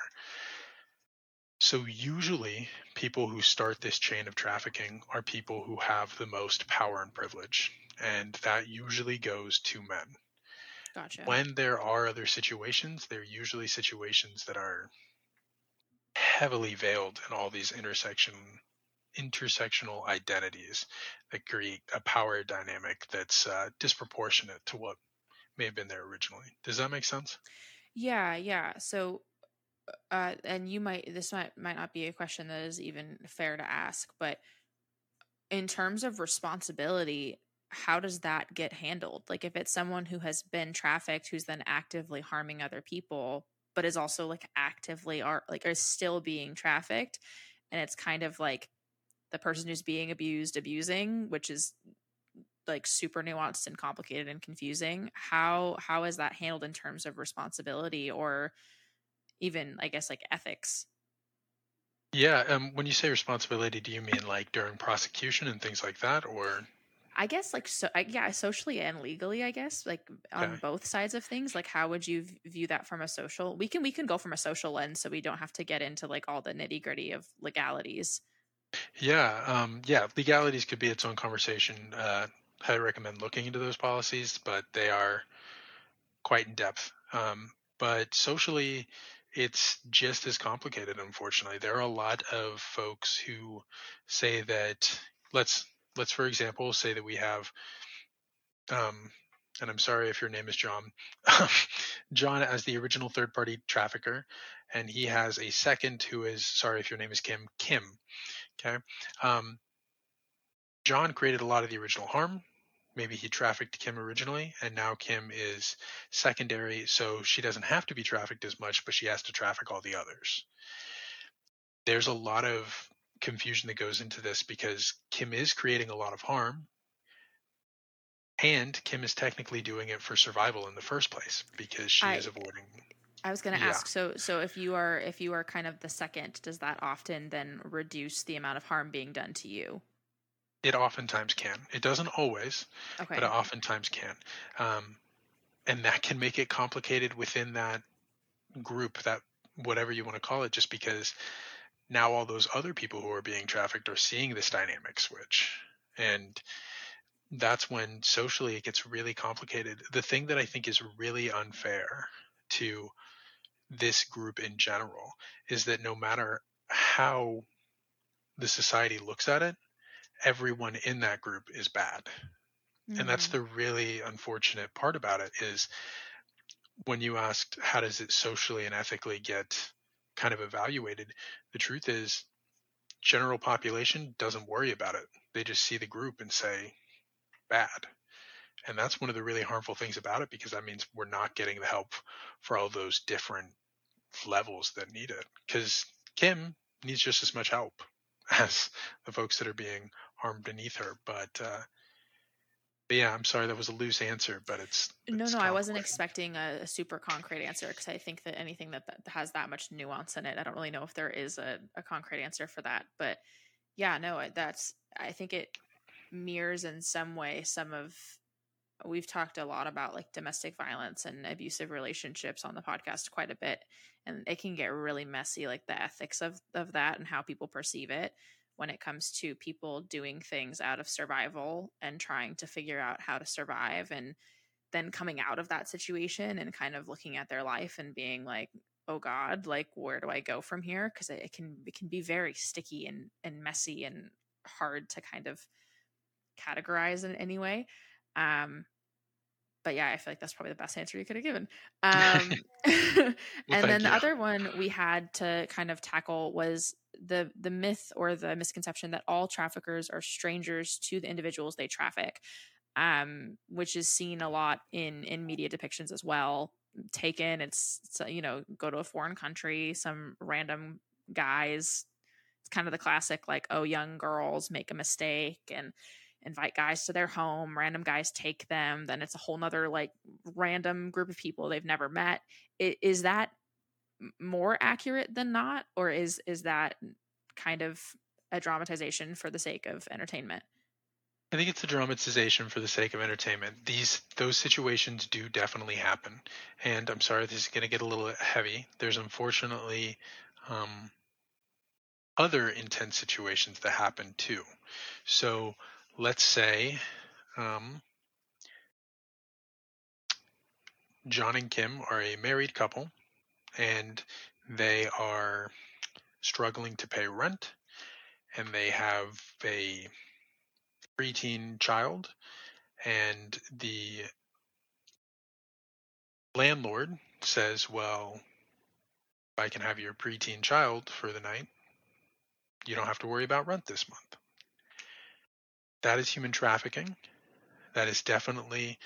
So usually people who start this chain of trafficking are people who have the most power and privilege, and that usually goes to men. Gotcha. When there are other situations, they're usually situations that are heavily veiled in all these intersectional identities that create a power dynamic that's disproportionate to what may have been there originally. Does that make sense? Yeah. So, and this might not be a question that is even fair to ask, but in terms of responsibility, how does that get handled? Like, if it's someone who has been trafficked, who's then actively harming other people, but is also like actively is still being trafficked, and it's kind of like the person who's being abusing, which is like super nuanced and complicated and confusing. How is that handled in terms of responsibility, or even, I guess, like ethics? Yeah. When you say responsibility, do you mean like during prosecution and things like that, or? I guess like yeah, socially and legally, I guess, like on Okay. both sides of things. Like, how would you view that from a social? We can go from a social lens, so we don't have to get into like all the nitty gritty of legalities. Yeah. Legalities could be its own conversation. Highly recommend looking into those policies, but they are quite in depth. But socially, it's just as complicated. Unfortunately, there are a lot of folks who say that let's for example say that we have, and I'm sorry if your name is John, John as the original third party trafficker, and he has a second who is, sorry if your name is Kim. Okay. Um, John created a lot of the original harm. Maybe he trafficked Kim originally, and now Kim is secondary, so she doesn't have to be trafficked as much, but she has to traffic all the others. There's a lot of confusion that goes into this because Kim is creating a lot of harm, and Kim is technically doing it for survival in the first place because she is avoiding. I was going to ask, so if you are kind of the second, does that often then reduce the amount of harm being done to you? It oftentimes can. It doesn't always, Okay. but it oftentimes can. And that can make it complicated within that group, that whatever you want to call it, just because now all those other people who are being trafficked are seeing this dynamic switch. And that's when socially it gets really complicated. The thing that I think is really unfair to this group in general is that no matter how the society looks at it, everyone in that group is bad. And that's the really unfortunate part about it, is when you asked how does it socially and ethically get kind of evaluated, the truth is general population doesn't worry about it. They just see the group and say bad. And that's one of the really harmful things about it, because that means we're not getting the help for all those different levels that need it. Because Kim needs just as much help as the folks that are being harmed beneath her. But yeah, I'm sorry that was a loose answer, but it's no, I wasn't complicated. expecting a super concrete answer, because I think that anything that has that much nuance in it, I don't really know if there is a concrete answer for that. But yeah, no, I think it mirrors in some way we've talked a lot about like domestic violence and abusive relationships on the podcast quite a bit, and it can get really messy, like the ethics of that and how people perceive it when it comes to people doing things out of survival and trying to figure out how to survive, and then coming out of that situation and kind of looking at their life and being like, oh God, like, where do I go from here? Because it can be very sticky and messy and hard to kind of categorize in any way. But yeah, I feel like that's probably the best answer you could have given. Well, And then the thank you. other one we had to kind of tackle was the myth or the misconception that all traffickers are strangers to the individuals they traffic, which is seen a lot in media depictions as well. Taken, it's go to a foreign country, some random guys. It's kind of the classic, like, oh, young girls make a mistake and invite guys to their home, random guys take them, then it's a whole nother like random group of people they've never met. Is that more accurate than not, or is that kind of a dramatization for the sake of entertainment? I think it's a dramatization for the sake of entertainment. Those situations do definitely happen, and I'm sorry this is going to get a little heavy. There's unfortunately um, other intense situations that happen too. So let's say um, John and Kim are a married couple, and they are struggling to pay rent, and they have a preteen child, and the landlord says, well, if I can have your preteen child for the night, you don't have to worry about rent this month. That is human trafficking. That is definitely,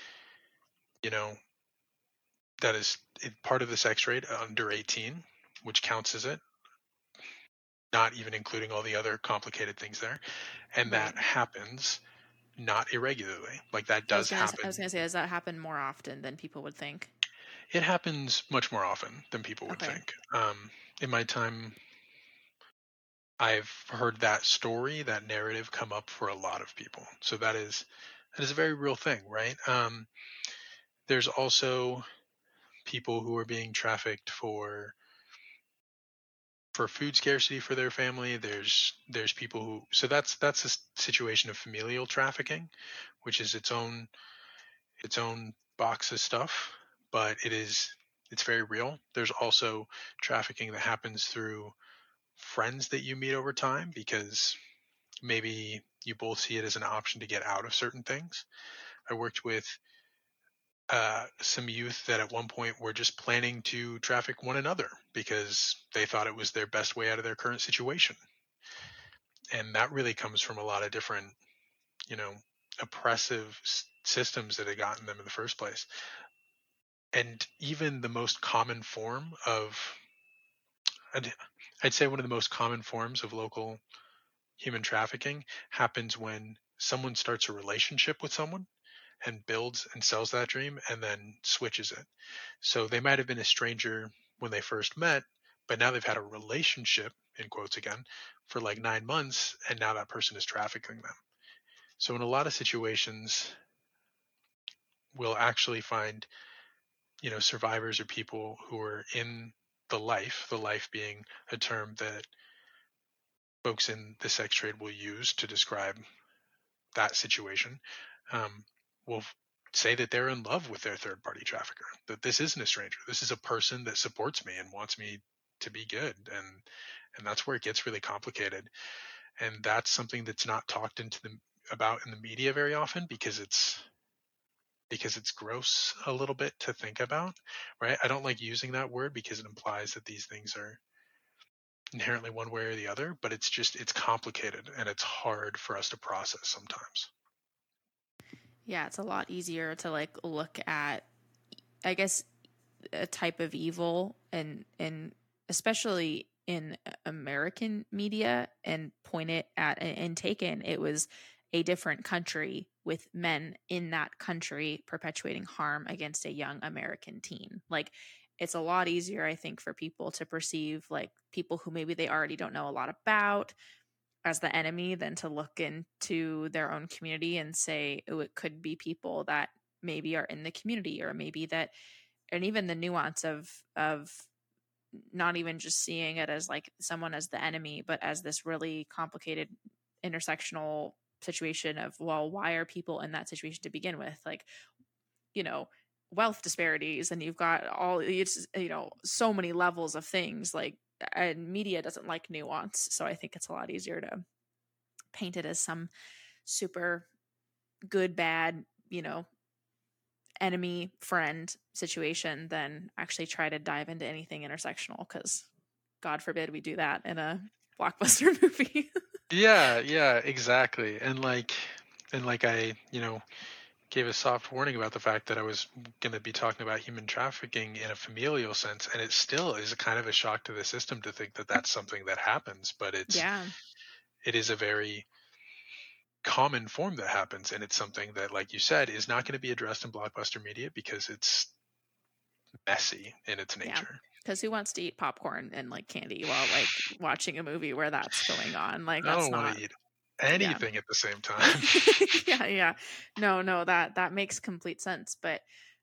that is part of the sex trade under 18, which counts as it, not even including all the other complicated things there. And Right. that happens not irregularly. Like, that does happen. I was gonna say, does that happen more often than people would think? It happens much more often than people would Okay. think. In my time, I've heard that story, that narrative come up for a lot of people. So that is a very real thing, right? There's also people who are being trafficked for food scarcity for their family. There's people who, so that's a situation of familial trafficking, which is its own box of stuff, but it's very real. There's also trafficking that happens through friends that you meet over time, because maybe you both see it as an option to get out of certain things. I worked with some youth that at one point were just planning to traffic one another because they thought it was their best way out of their current situation. And that really comes from a lot of different, oppressive systems that had gotten them in the first place. And even the most common form of, I'd say one of the most common forms of local human trafficking happens when someone starts a relationship with someone and builds and sells that dream and then switches it. So they might have been a stranger when they first met, but now they've had a relationship, in quotes again, for like 9 months, and now that person is trafficking them. So in a lot of situations, we'll actually find, survivors or people who are in the life being a term that folks in the sex trade will use to describe that situation, will say that they're in love with their third party trafficker, that this isn't a stranger. This is a person that supports me and wants me to be good. And that's where it gets really complicated. And that's something that's not talked about in the media very often, because it's gross a little bit to think about, right? I don't like using that word because it implies that these things are inherently one way or the other, but it's complicated and it's hard for us to process sometimes. Yeah, it's a lot easier to like look at, I guess, a type of evil and especially in American media and point it at, and Taken, it was a different country with men in that country perpetuating harm against a young American teen. Like, it's a lot easier, I think, for people to perceive like people who maybe they already don't know a lot about as the enemy than to look into their own community and say, oh, it could be people that maybe are in the community, or maybe that, and even the nuance of not even just seeing it as like someone as the enemy, but as this really complicated intersectional situation of, well, why are people in that situation to begin with? Like, wealth disparities, and you've got so many levels of things, like, and media doesn't like nuance. So I think it's a lot easier to paint it as some super good, bad, enemy friend situation than actually try to dive into anything intersectional, because God forbid we do that in a blockbuster movie. Yeah, exactly. And I, gave a soft warning about the fact that I was going to be talking about human trafficking in a familial sense, and it still is a kind of a shock to the system to think that that's something that happens, but Yeah. it is a very common form that happens, and it's something that, like you said, is not going to be addressed in blockbuster media because it's messy in its Yeah. nature. Because who wants to eat popcorn and like candy while like watching a movie where that's going on? Like, I that's don't want not. to eat Yeah. anything at the same time. Yeah. No, that makes complete sense. But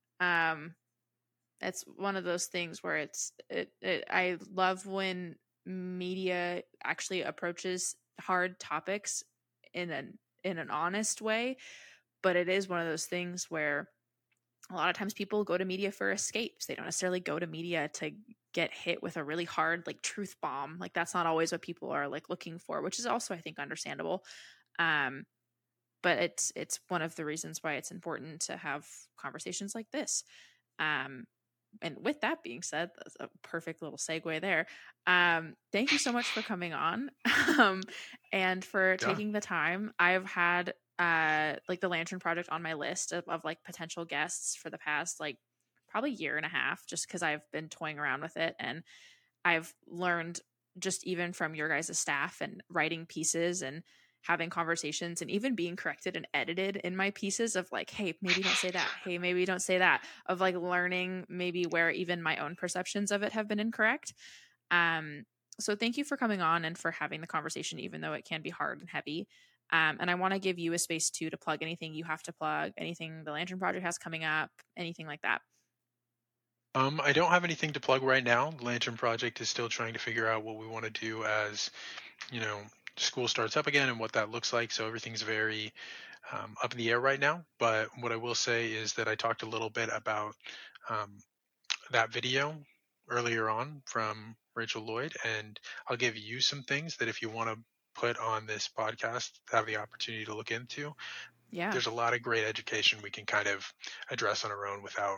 it's one of those things where I love when media actually approaches hard topics in an honest way, but it is one of those things where a lot of times people go to media for escapes. They don't necessarily go to media to get hit with a really hard like truth bomb. Like, that's not always what people are like looking for, which is also, I think, understandable. But it's one of the reasons why it's important to have conversations like this. And with that being said, that's a perfect little segue there. Thank you so much for coming on, and for taking the time. I've had like the Lantern Project on my list of like potential guests for the past like probably year and a half, just because I've been toying around with it, and I've learned just even from your guys' staff and writing pieces and having conversations and even being corrected and edited in my pieces of like, hey, maybe don't say that. Hey, maybe don't say that. Of like learning maybe where even my own perceptions of it have been incorrect. So thank you for coming on and for having the conversation, even though it can be hard and heavy. And I want to give you a space too to plug anything you have to plug, anything the Lantern Project has coming up, anything like that. I don't have anything to plug right now. The Lantern Project is still trying to figure out what we want to do as, school starts up again and what that looks like. So everything's very up in the air right now. But what I will say is that I talked a little bit about that video earlier on from Rachel Lloyd, and I'll give you some things that if you want to put on this podcast, have the opportunity to look into. Yeah. There's a lot of great education we can kind of address on our own without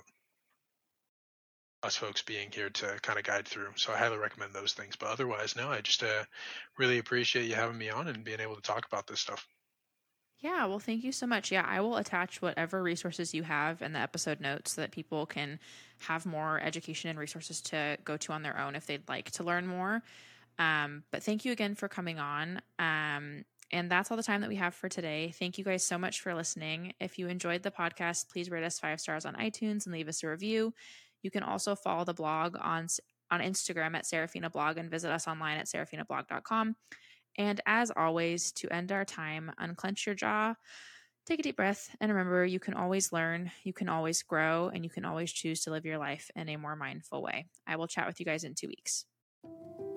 us folks being here to kind of guide through. So I highly recommend those things. But otherwise, no, I just really appreciate you having me on and being able to talk about this stuff. Yeah, well, thank you so much. Yeah, I will attach whatever resources you have in the episode notes so that people can have more education and resources to go to on their own if they'd like to learn more. But thank you again for coming on. And that's all the time that we have for today. Thank you guys so much for listening. If you enjoyed the podcast, please rate us 5 stars on iTunes and leave us a review. You can also follow the blog on Instagram at Seraphina Blog and visit us online at seraphinablog.com. And as always, to end our time, unclench your jaw, take a deep breath, and remember, you can always learn, you can always grow, and you can always choose to live your life in a more mindful way. I will chat with you guys in 2 weeks.